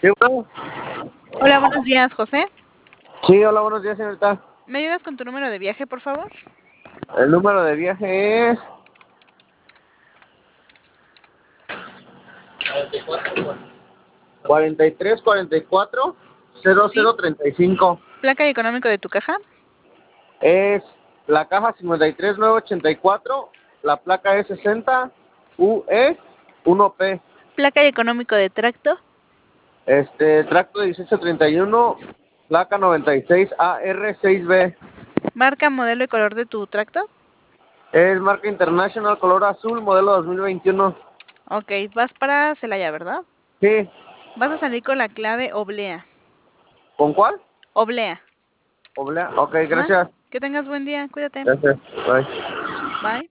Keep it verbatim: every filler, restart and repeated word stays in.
Sí, bueno. Hola, buenos días, José. Sí, hola, buenos días, señorita. ¿Me ayudas con tu número de viaje, por favor? El número de viaje es... cuarenta y tres cuarenta y cuatro cero Sí. cero treinta y cinco. ¿Placa y económico de tu caja? Es la caja cincuenta y tres nueve ochenta y cuatro, la placa es sesenta U E uno P. ¿Placa y económico de tracto? Este, tracto dieciocho treinta y uno, placa noventa y seis A R seis B. ¿Marca, modelo y color de tu tracto? Es marca International, color azul, modelo dos mil veintiuno. Ok, vas para Celaya, ¿verdad? Sí. Vas a salir con la clave oblea. ¿Con cuál? Oblea. Oblea. Ok, Ajá. gracias. Que tengas buen día, cuídate. Gracias. Bye. Bye.